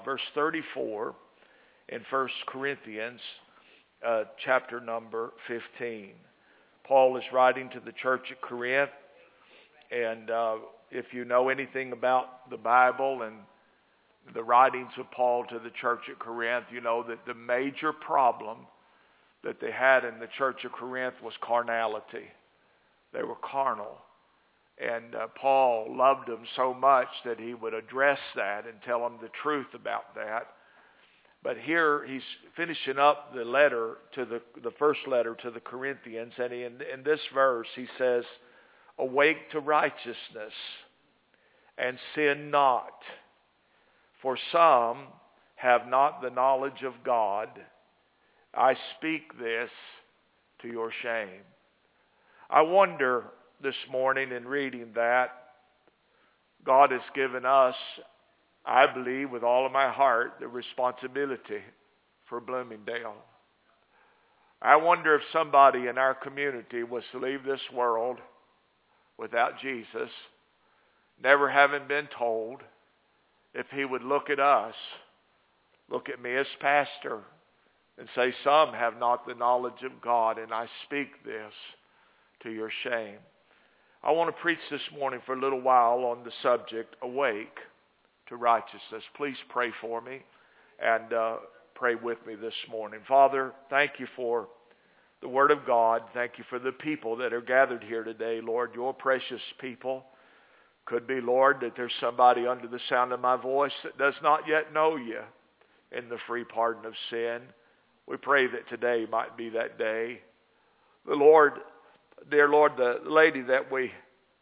verse 34 in 1 Corinthians chapter number 15. Paul is writing to the church at Corinth, and if you know anything about the Bible and the writings of Paul to the church at Corinth, you know that the major problem that they had in the church of Corinth was carnality. They were carnal. And Paul loved them so much that he would address that and tell them the truth about that. But here he's finishing up the letter to the first letter to the Corinthians, and in this verse he says, "Awake to righteousness and sin not, for some have not the knowledge of God. I speak this to your shame." I wonder this morning in reading that, God has given us, I believe with all of my heart, the responsibility for Bloomingdale. I wonder if somebody in our community was to leave this world without Jesus, never having been told, if he would look at us, look at me as pastor, and say, "Some have not the knowledge of God, and I speak this to your shame." I want to preach this morning for a little while on the subject, awake to righteousness. Please pray for me and pray with me this morning. Father, thank you for the Word of God. Thank you for the people that are gathered here today, Lord, your precious people. Could be, Lord, that there's somebody under the sound of my voice that does not yet know you in the free pardon of sin. We pray that today might be that day. The Lord, dear Lord, the lady that we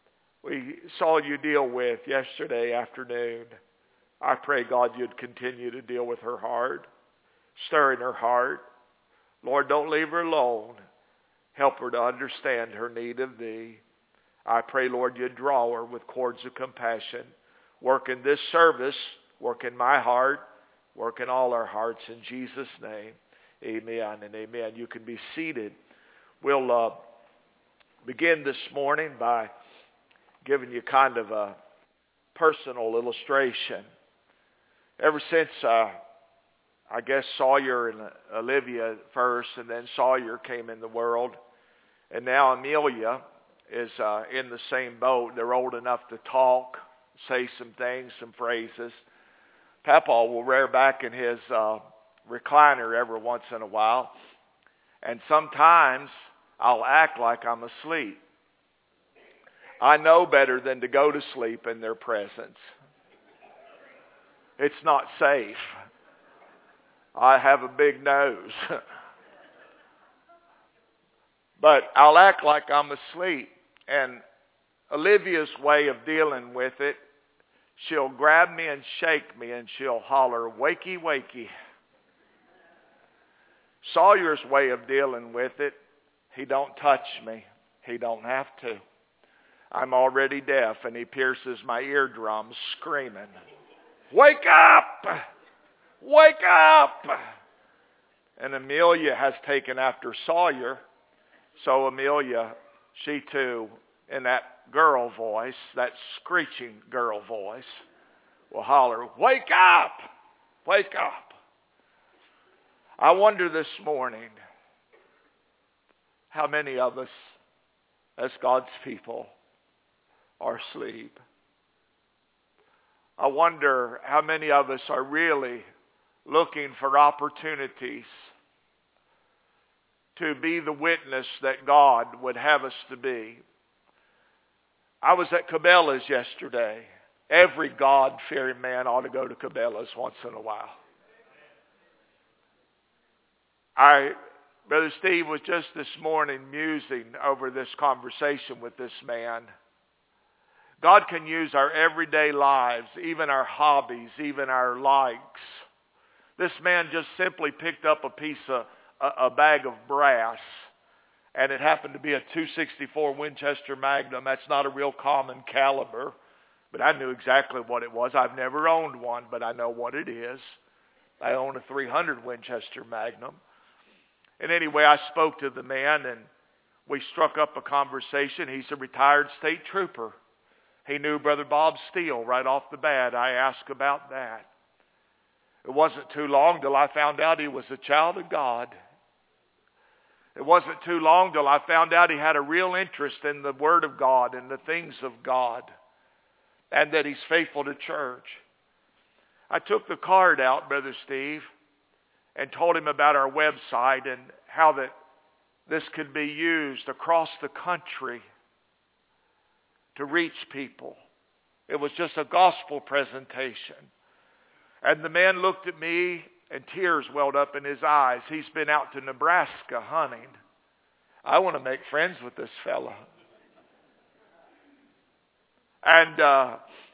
saw you deal with yesterday afternoon, I pray, God, you'd continue to deal with her heart, stir in her heart. Lord, don't leave her alone. Help her to understand her need of thee. I pray, Lord, you'd draw her with cords of compassion. Work in this service, work in my heart, work in all our hearts in Jesus' name. Amen and amen. You can be seated. We'll begin this morning by giving you kind of a personal illustration. Ever since, I guess, Sawyer and Olivia first, and then Sawyer came in the world, and now Amelia is in the same boat. They're old enough to talk, say some things, some phrases. Papa will rear back in his recliner every once in a while, and sometimes I'll act like I'm asleep. I know better than to go to sleep in their presence. It's not safe. I have a big nose. But I'll act like I'm asleep. And Olivia's way of dealing with it, she'll grab me and shake me and she'll holler, "Wakey, wakey." Sawyer's way of dealing with it, he don't touch me. He don't have to. I'm already deaf, and he pierces my eardrums screaming, "Wake up! Wake up!" And Amelia has taken after Sawyer. So Amelia, she too, in that girl voice, that screeching girl voice, will holler, "Wake up! Wake up!" I wonder this morning, how many of us, as God's people, are asleep? I wonder how many of us are really looking for opportunities to be the witness that God would have us to be. I was at Cabela's yesterday. Every God-fearing man ought to go to Cabela's once in a while. Brother Steve was just this morning musing over this conversation with this man. God can use our everyday lives, even our hobbies, even our likes. This man just simply picked up a bag of brass, and it happened to be a .264 Winchester Magnum. That's not a real common caliber, but I knew exactly what it was. I've never owned one, but I know what it is. I own a .300 Winchester Magnum. And anyway, I spoke to the man, and we struck up a conversation. He's a retired state trooper. He knew Brother Bob Steele right off the bat. I asked about that. It wasn't too long till I found out he was a child of God. It wasn't too long till I found out he had a real interest in the Word of God and the things of God, and that he's faithful to church. I took the card out, Brother Steve, and told him about our website and how that this could be used across the country to reach people. It was just a gospel presentation. And the man looked at me and tears welled up in his eyes. He's been out to Nebraska hunting. I want to make friends with this fella. And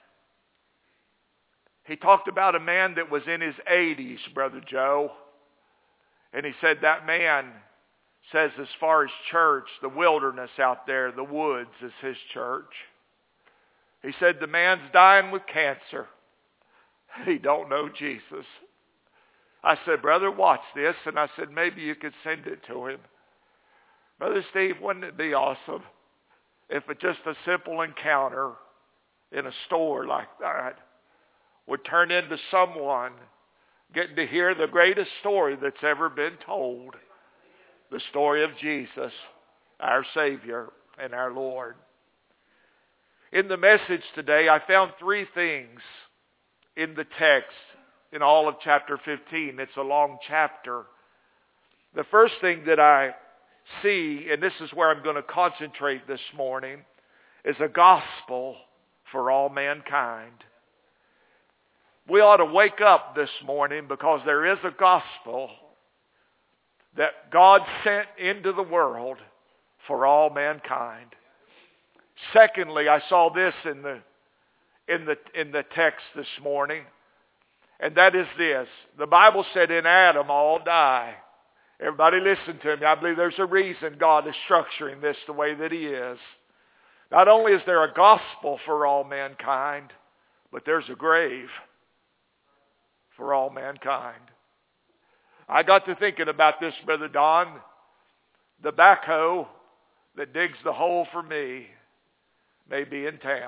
he talked about a man that was in his 80s, Brother Joe. And he said that man says as far as church, the wilderness out there, the woods is his church. He said the man's dying with cancer. He don't know Jesus. I said, brother, watch this. And I said, maybe you could send it to him. Brother Steve, wouldn't it be awesome if it just a simple encounter in a store like that would turn into someone getting to hear the greatest story that's ever been told. The story of Jesus, our Savior and our Lord. In the message today, I found three things in the text in all of chapter 15. It's a long chapter. The first thing that I see, and this is where I'm going to concentrate this morning, is a gospel for all mankind. We ought to wake up this morning because there is a gospel that God sent into the world for all mankind. Secondly, I saw this in the text this morning, and that is this. The Bible said in Adam all die. Everybody listen to me. I believe there's a reason God is structuring this the way that He is. Not only is there a gospel for all mankind, but there's a grave for all mankind. I got to thinking about this, Brother Don. The backhoe that digs the hole for me may be in town.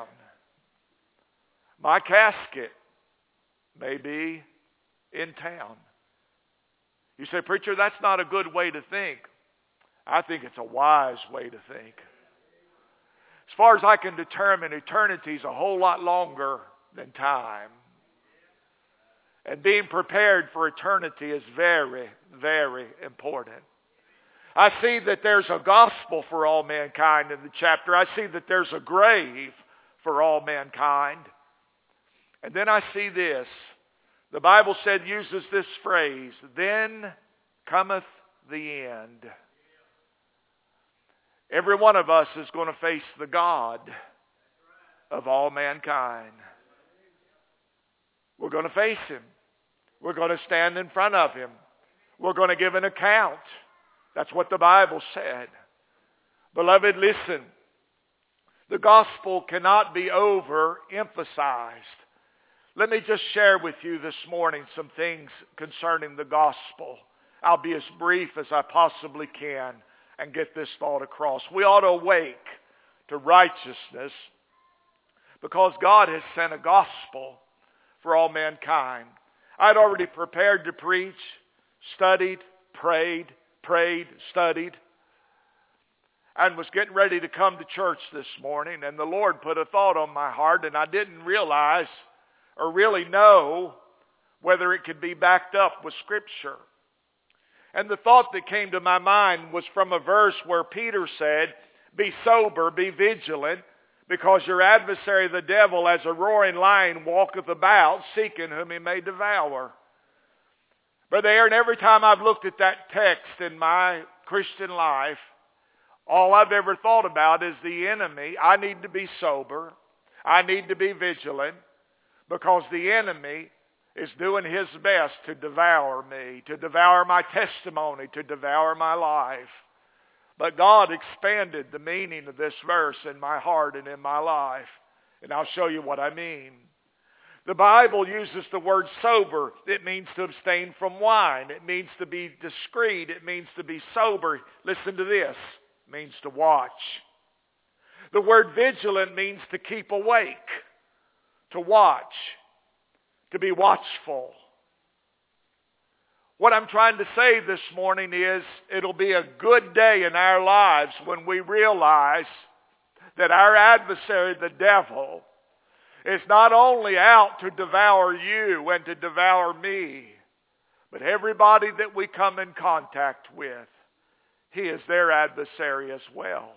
My casket may be in town. You say, preacher, that's not a good way to think. I think it's a wise way to think. As far as I can determine, eternity is a whole lot longer than time. And being prepared for eternity is very, very important. I see that there's a gospel for all mankind in the chapter. I see that there's a grave for all mankind. And then I see this. The Bible uses this phrase, then cometh the end. Every one of us is going to face the God of all mankind. We're going to face Him. We're going to stand in front of Him. We're going to give an account. That's what the Bible said. Beloved, listen. The gospel cannot be overemphasized. Let me just share with you this morning some things concerning the gospel. I'll be as brief as I possibly can and get this thought across. We ought to awake to righteousness because God has sent a gospel for all mankind. I'd already prepared to preach, studied, prayed, studied, and was getting ready to come to church this morning, and the Lord put a thought on my heart, and I didn't realize or really know whether it could be backed up with Scripture. And the thought that came to my mind was from a verse where Peter said, be sober, be vigilant, because your adversary the devil as a roaring lion walketh about, seeking whom he may devour. Brother Aaron, every time I've looked at that text in my Christian life, all I've ever thought about is the enemy. I need to be sober. I need to be vigilant, because the enemy is doing his best to devour me, to devour my testimony, to devour my life. But God expanded the meaning of this verse in my heart and in my life. And I'll show you what I mean. The Bible uses the word sober. It means to abstain from wine. It means to be discreet. It means to be sober. Listen to this. It means to watch. The word vigilant means to keep awake, to watch, to be watchful. What I'm trying to say this morning is it'll be a good day in our lives when we realize that our adversary, the devil, is not only out to devour you and to devour me, but everybody that we come in contact with. He is their adversary as well.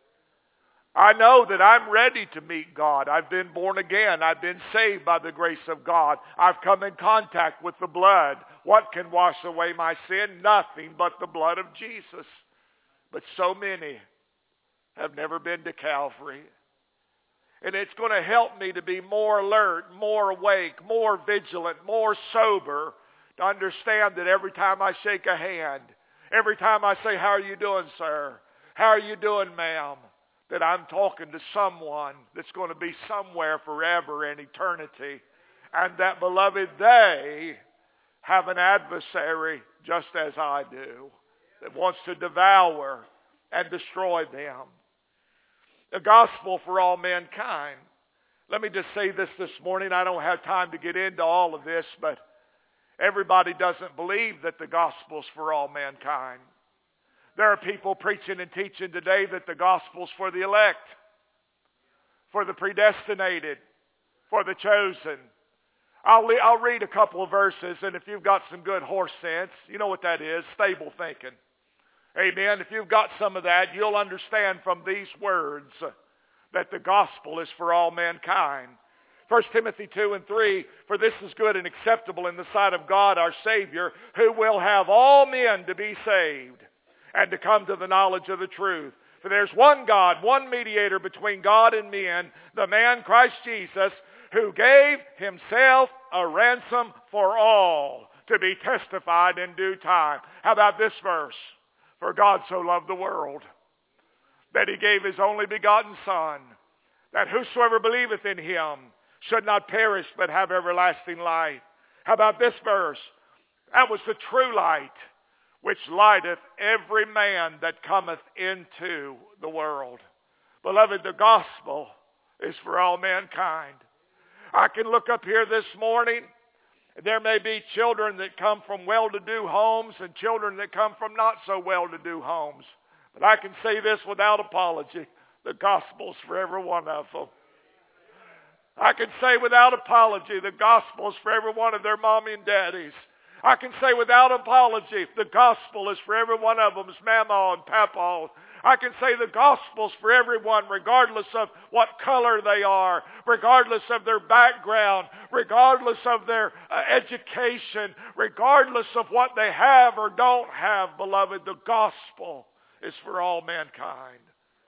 I know that I'm ready to meet God. I've been born again. I've been saved by the grace of God. I've come in contact with the blood. What can wash away my sin? Nothing but the blood of Jesus. But so many have never been to Calvary. And it's going to help me to be more alert, more awake, more vigilant, more sober, to understand that every time I shake a hand, every time I say, "How are you doing, sir? How are you doing, ma'am?" that I'm talking to someone that's going to be somewhere forever in eternity. And that, beloved, they have an adversary just as I do, that wants to devour and destroy them. The gospel for all mankind. Let me just say this morning. I don't have time to get into all of this, but everybody doesn't believe that the gospel's for all mankind. There are people preaching and teaching today that the gospel's for the elect, for the predestinated, for the chosen. I'll read a couple of verses, and if you've got some good horse sense, you know what that is, stable thinking. Amen. If you've got some of that, you'll understand from these words that the gospel is for all mankind. 1 Timothy 2:3, "For this is good and acceptable in the sight of God our Savior, who will have all men to be saved and to come to the knowledge of the truth. For there's one God, one mediator between God and men, the man Christ Jesus, who gave himself a ransom for all, to be testified in due time." How about this verse? "For God so loved the world, that he gave his only begotten Son, that whosoever believeth in him should not perish, but have everlasting life." How about this verse? "That was the true light, which lighteth every man that cometh into the world." Beloved, the gospel is for all mankind. I can look up here this morning. There may be children that come from well-to-do homes and children that come from not so well-to-do homes. But I can say this without apology. The gospel's for every one of them. I can say without apology, the gospel's for every one of their mommy and daddies. I can say without apology, the gospel is for every one of them's mama and papa. I can say the gospel's for everyone, regardless of what color they are, regardless of their background, regardless of their education, regardless of what they have or don't have, beloved. The gospel is for all mankind.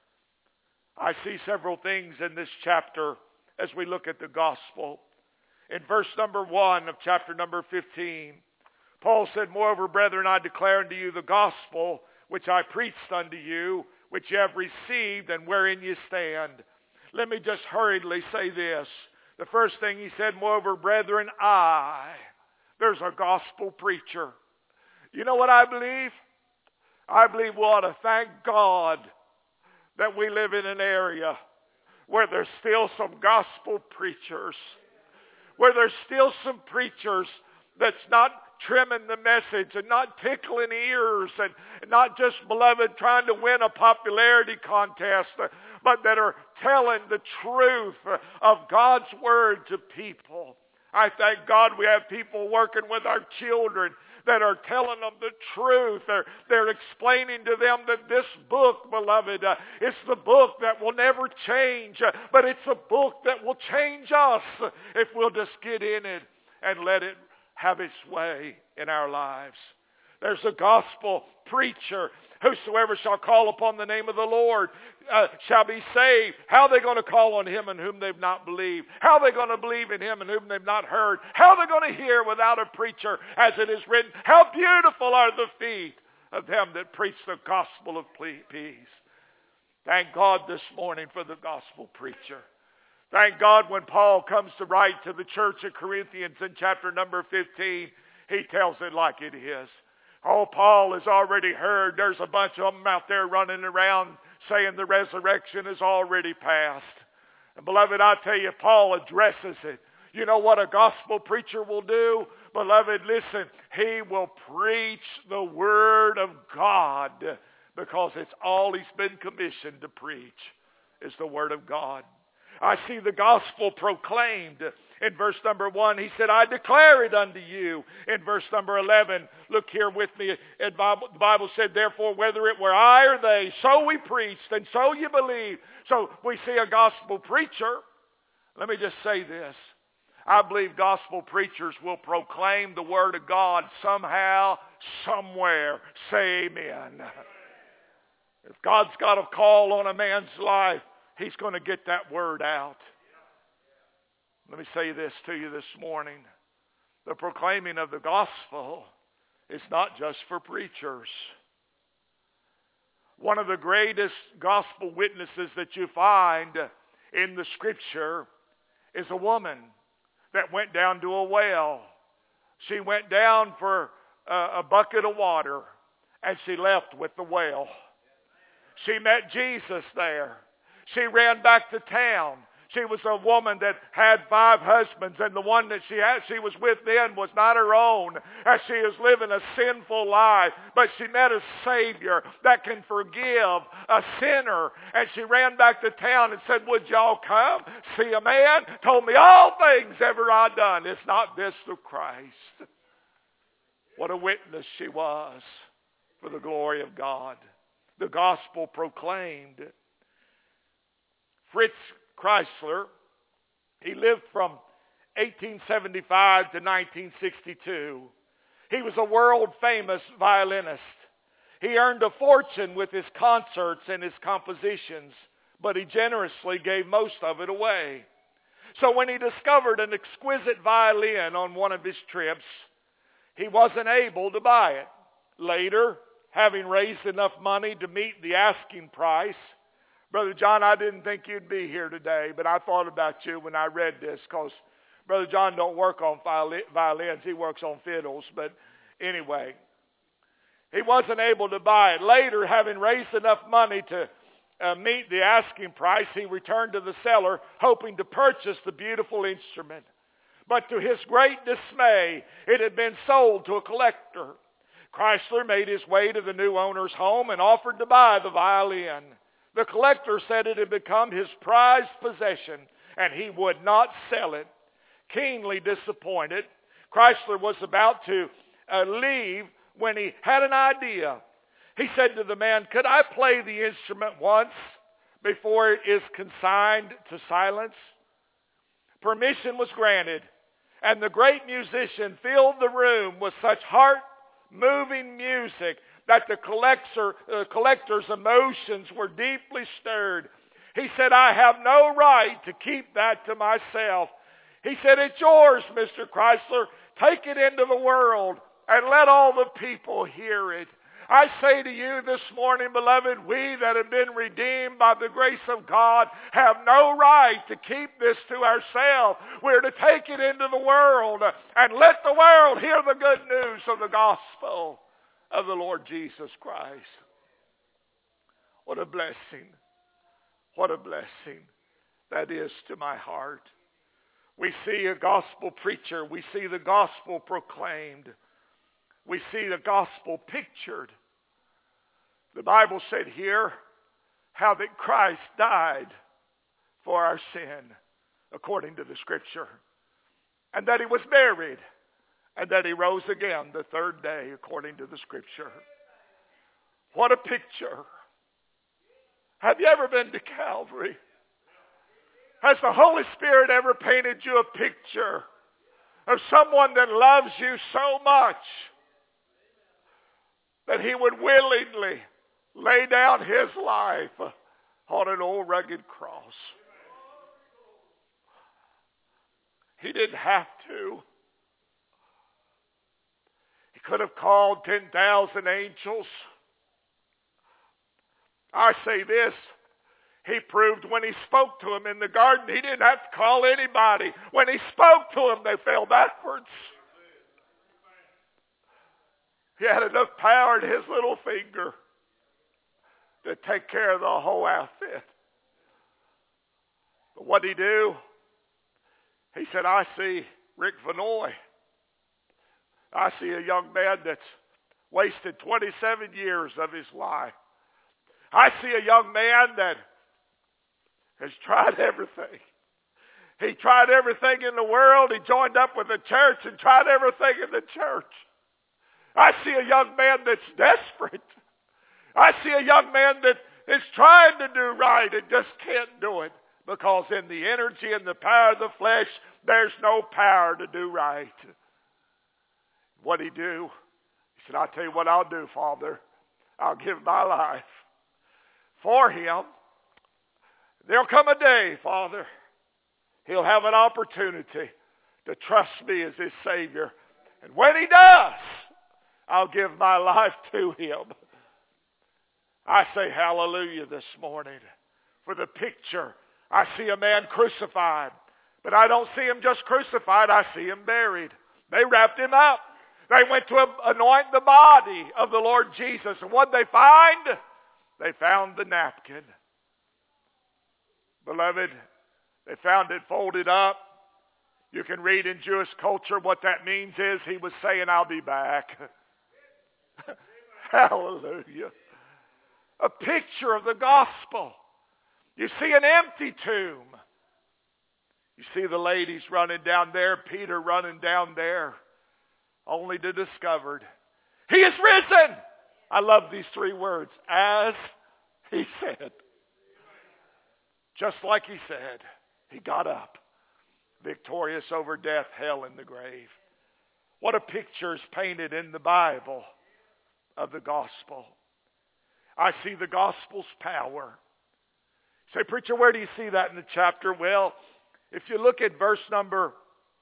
I see several things in this chapter as we look at the gospel. In verse number 1 of chapter number 15, Paul said, "Moreover, brethren, I declare unto you the gospel which I preached unto you, which ye have received, and wherein ye stand." Let me just hurriedly say this. The first thing he said, "Moreover, brethren, there's a gospel preacher." You know what I believe? I believe we ought to thank God that we live in an area where there's still some gospel preachers, where there's still some preachers that's not trimming the message and not tickling ears and not just, beloved, trying to win a popularity contest, but that are telling the truth of God's word to people. I thank God we have people working with our children that are telling them the truth. They're explaining to them that this book, beloved, it's the book that will never change, but it's a book that will change us if we'll just get in it and let it have its way in our lives. There's a gospel preacher. "Whosoever shall call upon the name of the Lord shall be saved." How are they going to call on him in whom they've not believed? How are they going to believe in him in whom they've not heard? How are they going to hear without a preacher? As it is written, "How beautiful are the feet of them that preach the gospel of peace." Thank God this morning for the gospel preacher. Thank God when Paul comes to write to the church of Corinthians in chapter number 15, he tells it like it is. Oh, Paul has already heard there's a bunch of them out there running around saying the resurrection is already past. And beloved, I tell you, Paul addresses it. You know what a gospel preacher will do? Beloved, listen, he will preach the Word of God, because it's all he's been commissioned to preach is the Word of God. I see the gospel proclaimed. In verse number 1, he said, I declare it unto you. In verse number 11, look here with me. The Bible said, therefore, whether it were I or they, so we preached, and so you believe. So we see a gospel preacher. Let me just say this. I believe gospel preachers will proclaim the Word of God somehow, somewhere. Say amen. If God's got a call on a man's life, he's going to get that word out. Let me say this to you this morning. The proclaiming of the gospel is not just for preachers. One of the greatest gospel witnesses that you find in the Scripture is a woman that went down to a well. She went down for a bucket of water, and she left with the well. She met Jesus there. She ran back to town. She was a woman that had 5 husbands, and the one that she was with then was not her own, as she is living a sinful life. But she met a Savior that can forgive a sinner, and she ran back to town and said, would y'all come see a man? Told me all things ever I done. Is not this the Christ? What a witness she was for the glory of God. The gospel proclaimed. Fritz Kreisler, he lived from 1875 to 1962. He was a world-famous violinist. He earned a fortune with his concerts and his compositions, but he generously gave most of it away. So when he discovered an exquisite violin on one of his trips, he wasn't able to buy it. Later, having raised enough money to meet the asking price, Brother John, I didn't think you'd be here today, but I thought about you when I read this, because Brother John don't work on violins. He works on fiddles. But anyway, he wasn't able to buy it. Later, having raised enough money to meet the asking price, he returned to the seller, hoping to purchase the beautiful instrument. But to his great dismay, it had been sold to a collector. Kreisler made his way to the new owner's home and offered to buy the violin. The collector said it had become his prized possession, and he would not sell it. Keenly disappointed, Kreisler was about to leave when he had an idea. He said to the man, could I play the instrument once before it is consigned to silence? Permission was granted, and the great musician filled the room with such heart-moving music that the collector's emotions were deeply stirred. He said, I have no right to keep that to myself. He said, it's yours, Mr. Kreisler. Take it into the world and let all the people hear it. I say to you this morning, beloved, we that have been redeemed by the grace of God have no right to keep this to ourselves. We're to take it into the world and let the world hear the good news of the gospel of the Lord Jesus Christ. What a blessing. What a blessing that is to my heart. We see a gospel preacher. We see the gospel proclaimed. We see the gospel pictured. The Bible said here how that Christ died for our sin, according to the Scripture, and that he was buried, and that he rose again the 3rd day, according to the Scripture. What a picture. Have you ever been to Calvary? Has the Holy Spirit ever painted you a picture of someone that loves you so much that he would willingly lay down his life on an old rugged cross? He didn't have to. He could have called 10,000 angels. I say this, he proved when he spoke to them in the garden, he didn't have to call anybody. When he spoke to them, they fell backwards. He had enough power in his little finger to take care of the whole outfit. But what did he do? He said, I see Rick Vanoy. I see a young man that's wasted 27 years of his life. I see a young man that has tried everything. He tried everything in the world. He joined up with the church and tried everything in the church. I see a young man that's desperate. I see a young man that is trying to do right and just can't do it, because in the energy and the power of the flesh, there's no power to do right. What'd he do? He said, I'll tell you what I'll do, Father. I'll give my life for him. There'll come a day, Father, he'll have an opportunity to trust me as his Savior. And when he does, I'll give my life to him. I say hallelujah this morning for the picture. I see a man crucified, but I don't see him just crucified. I see him buried. They wrapped him up. They went to anoint the body of the Lord Jesus. And what did they find? They found the napkin. Beloved, they found it folded up. You can read in Jewish culture what that means is he was saying, I'll be back. Hallelujah. A picture of the gospel. You see an empty tomb. You see the ladies running down there, Peter running down there, only to discover he is risen. I love these three words. As he said. Just like he said, he got up, victorious over death, hell, and the grave. What a picture is painted in the Bible of the gospel. I see the gospel's power. Say, preacher, where do you see that in the chapter? Well, if you look at verse number,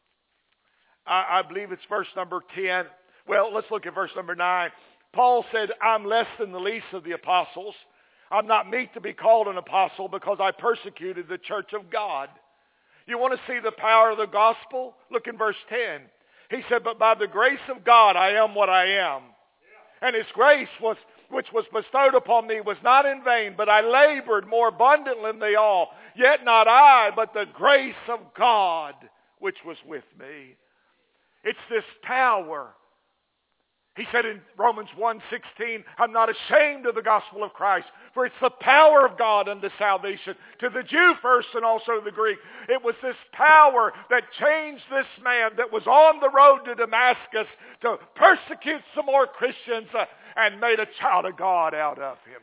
I believe it's verse number 10. Well, let's look at verse number 9. Paul said, I'm less than the least of the apostles. I'm not meet to be called an apostle because I persecuted the church of God. You want to see the power of the gospel? Look in verse 10. He said, but by the grace of God I am what I am. And his grace which was bestowed upon me was not in vain, but I labored more abundantly than they all. Yet not I, but the grace of God which was with me. It's this power. He said in Romans 1:16, I'm not ashamed of the gospel of Christ, for it's the power of God unto salvation, to the Jew first and also the Greek. It was this power that changed this man that was on the road to Damascus to persecute some more Christians and made a child of God out of him.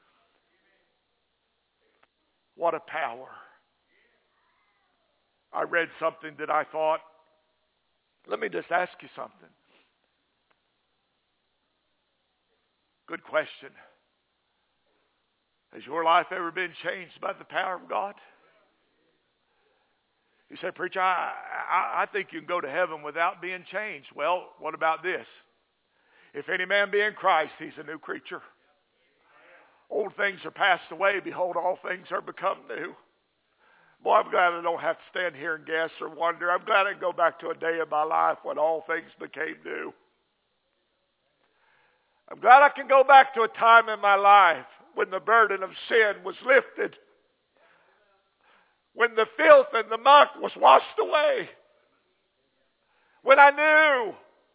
What a power. I read something that I thought, let me just ask you something. Good question. Has your life ever been changed by the power of God? You say, preacher, I think you can go to heaven without being changed. Well, what about this? If any man be in Christ, he's a new creature. Old things are passed away. Behold, all things are become new. Boy, I'm glad I don't have to stand here and guess or wonder. I'm glad I can go back to a day of my life when all things became new. I'm glad I can go back to a time in my life when the burden of sin was lifted. When the filth and the muck was washed away. When I knew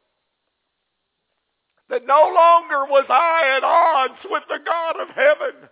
that no longer was I at odds with the God of heaven.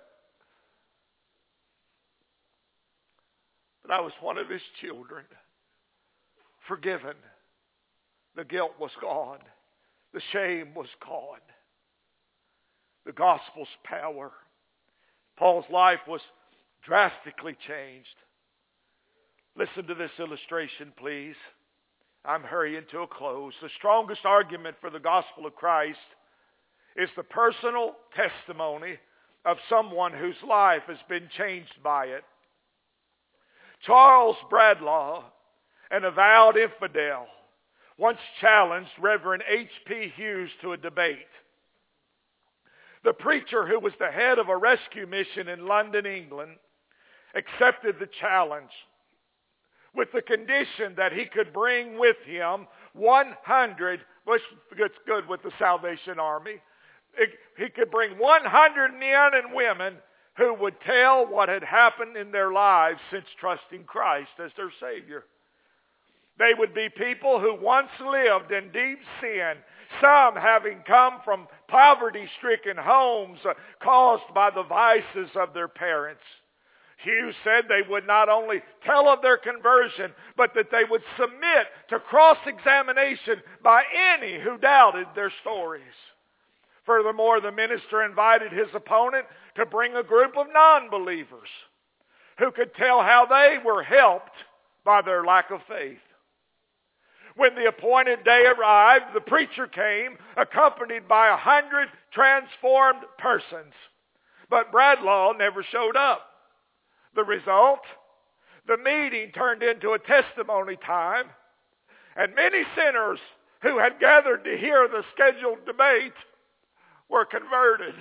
But I was one of his children. Forgiven. The guilt was gone. The shame was gone. The gospel's power. Paul's life was drastically changed. Listen to this illustration, please. I'm hurrying to a close. The strongest argument for the gospel of Christ is the personal testimony of someone whose life has been changed by it. Charles Bradlaugh, an avowed infidel, once challenged Reverend H.P. Hughes to a debate. The preacher, who was the head of a rescue mission in London, England, accepted the challenge with the condition that he could bring with him 100, which gets good with the Salvation Army. He could bring 100 men and women who would tell what had happened in their lives since trusting Christ as their Savior. They would be people who once lived in deep sin, some having come from poverty-stricken homes caused by the vices of their parents. Hughes said they would not only tell of their conversion, but that they would submit to cross-examination by any who doubted their stories. Furthermore, the minister invited his opponent to bring a group of non-believers who could tell how they were helped by their lack of faith. When the appointed day arrived, the preacher came, accompanied by 100 transformed persons. But Bradlaugh never showed up. The result? The meeting turned into a testimony time, and many sinners who had gathered to hear the scheduled debate were converted.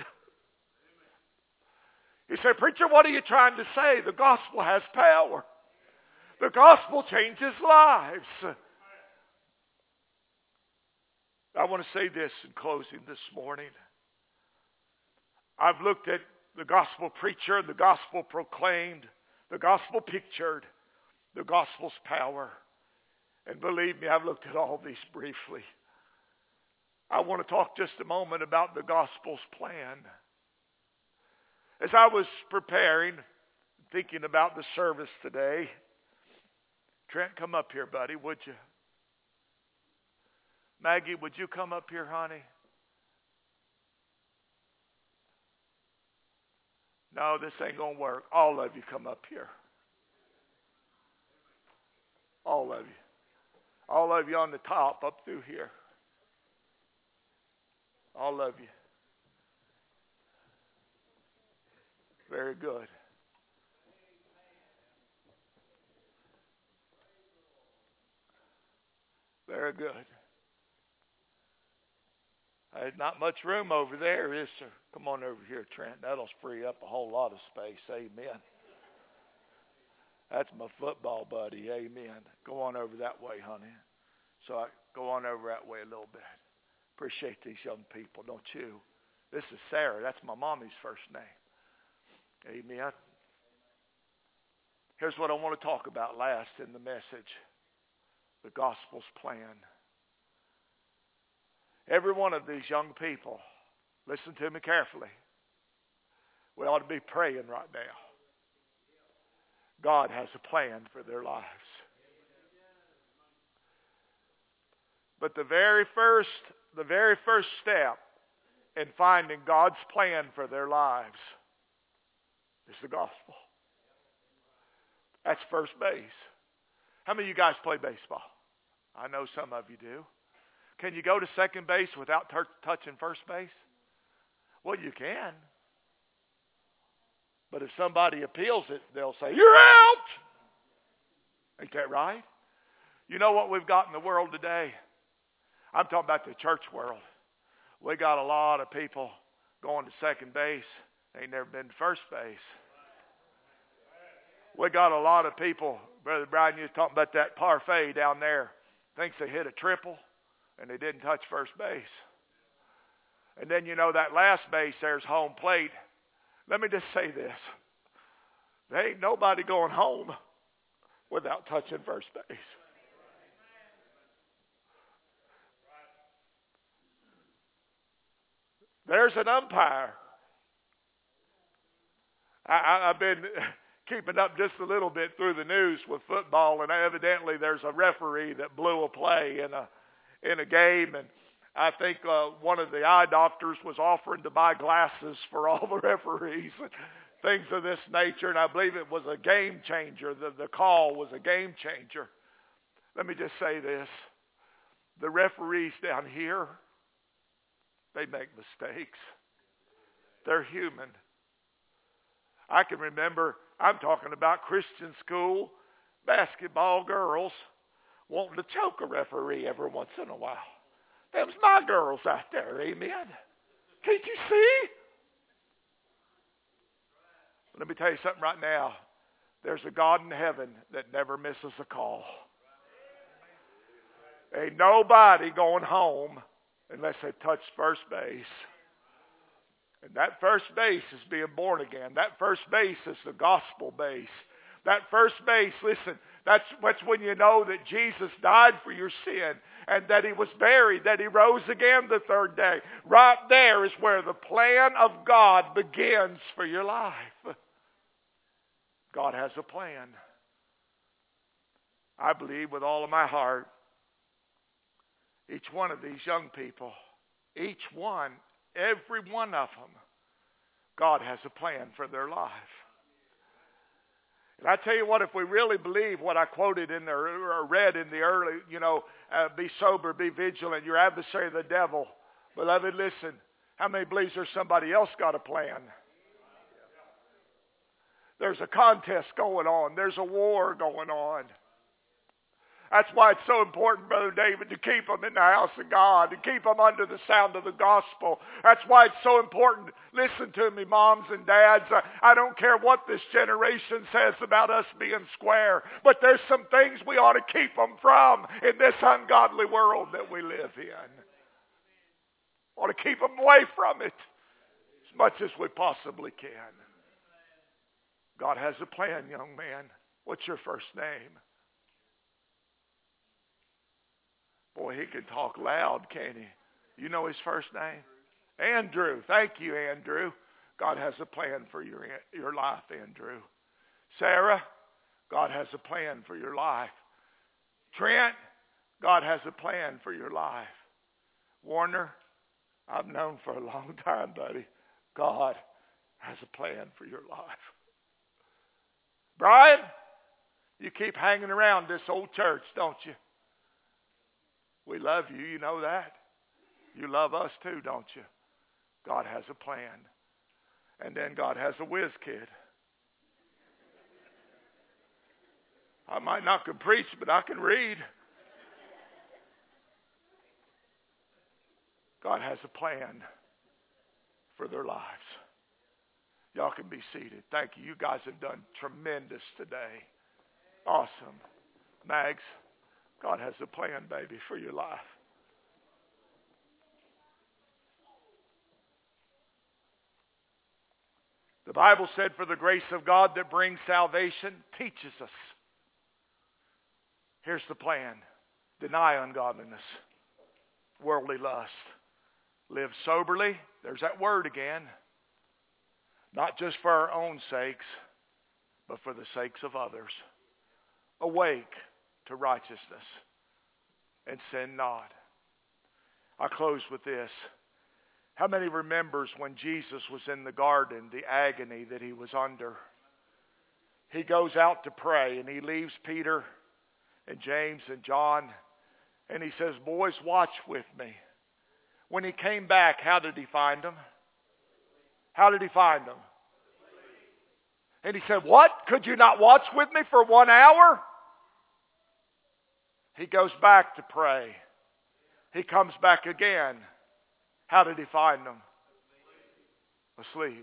He said, "Preacher, what are you trying to say? The gospel has power. The gospel changes lives." I want to say this in closing this morning. I've looked at the gospel preacher, the gospel proclaimed, the gospel pictured, the gospel's power. And believe me, I've looked at all these briefly. I want to talk just a moment about the gospel's plan. As I was preparing, thinking about the service today, Trent, come up here, buddy, would you? Maggie, would you come up here, honey? No, this ain't going to work. All of you come up here. All of you. All of you on the top, up through here. All of you. Very good. Very good. There's not much room over there, is there? Come on over here, Trent. That'll free up a whole lot of space. Amen. That's my football buddy. Amen. Go on over that way, honey. So I go on over that way a little bit. Appreciate these young people, don't you? This is Sarah. That's my mommy's first name. Amen. Here's what I want to talk about last in the message. The gospel's plan. Every one of these young people, listen to me carefully. We ought to be praying right now. God has a plan for their lives. But the very first step in finding God's plan for their lives is the gospel. That's first base. How many of you guys play baseball? I know some of you do. Can you go to second base without touching first base? Well, you can. But if somebody appeals it, they'll say, "You're out!" Ain't that right? You know what we've got in the world today? I'm talking about the church world. We got a lot of people going to second base. Ain't never been to first base. We got a lot of people, Brother Brian, you was talking about that parfait down there. Thinks they hit a triple, and they didn't touch first base. And then you know that last base there's home plate. Let me just say this. There ain't nobody going home without touching first base. There's an umpire. I've been keeping up just a little bit through the news with football, and evidently there's a referee that blew a play in a game, and I think one of the eye doctors was offering to buy glasses for all the referees, things of this nature, and I believe it was a game changer. The call was a game changer. Let me just say this. The referees down here, they make mistakes. They're human. I can remember, I'm talking about Christian school basketball girls wanting to choke a referee every once in a while. Them's my girls out there, amen. Can't you see? Let me tell you something right now. There's a God in heaven that never misses a call. Ain't nobody going home unless they touch first base. And that first base is being born again. That first base is the gospel base. That first base, listen, That's when you know that Jesus died for your sin and that he was buried, that he rose again the third day. Right there is where the plan of God begins for your life. God has a plan. I believe with all of my heart, each one of these young people, each one, every one of them, God has a plan for their life. And I tell you what, if we really believe what I quoted in there, or read in the early, be sober, be vigilant, your adversary the devil. Beloved, listen, how many believes there's somebody else got a plan? There's a contest going on. There's a war going on. That's why it's so important, Brother David, to keep them in the house of God, to keep them under the sound of the gospel. That's why it's so important. Listen to me, moms and dads. I don't care what this generation says about us being square, but there's some things we ought to keep them from in this ungodly world that we live in. We ought to keep them away from it as much as we possibly can. God has a plan, young man. What's your first name? Boy, he can talk loud, can't he? You know his first name? Andrew. Thank you, Andrew. God has a plan for your life, Andrew. Sarah, God has a plan for your life. Trent, God has a plan for your life. Warner, I've known for a long time, buddy. God has a plan for your life. Brian, you keep hanging around this old church, don't you? We love you, you know that. You love us too, don't you? God has a plan. And then God has a whiz kid. I might not can preach, but I can read. God has a plan for their lives. Y'all can be seated. Thank you. You guys have done tremendous today. Awesome. Mags, God has a plan, baby, for your life. The Bible said, for the grace of God that brings salvation teaches us. Here's the plan. Deny ungodliness, worldly lust. Live soberly. There's that word again. Not just for our own sakes, but for the sakes of others. Awake to righteousness and sin not. I close with this. How many remembers when Jesus was in the garden, the agony that he was under? He goes out to pray and he leaves Peter and James and John and he says, boys, watch with me. When he came back, how did he find them? How did he find them? And he said, what? Could you not watch with me for 1 hour? He goes back to pray. He comes back again. How did he find them? Asleep.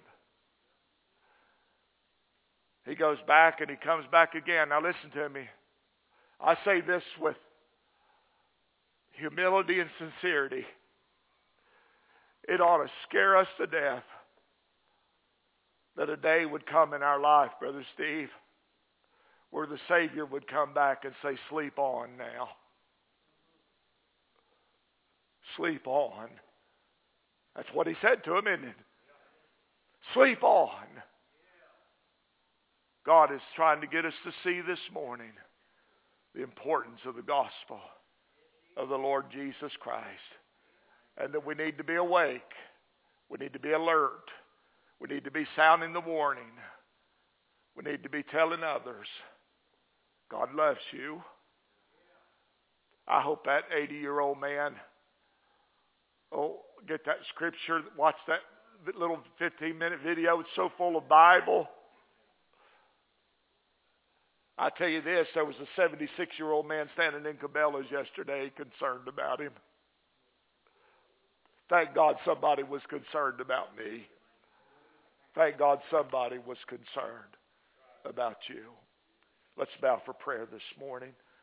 He goes back and he comes back again. Now listen to me. I say this with humility and sincerity. It ought to scare us to death that a day would come in our life, Brother Steve, where the Savior would come back and say, sleep on now. Sleep on. That's what he said to him, isn't it? Sleep on. God is trying to get us to see this morning the importance of the gospel of the Lord Jesus Christ. And that we need to be awake. We need to be alert. We need to be sounding the warning. We need to be telling others, God loves you. I hope that 80-year-old man, get that scripture, watch that little 15-minute video. It's so full of Bible. I tell you this, there was a 76-year-old man standing in Cabela's yesterday concerned about him. Thank God somebody was concerned about me. Thank God somebody was concerned about you. Let's bow for prayer this morning.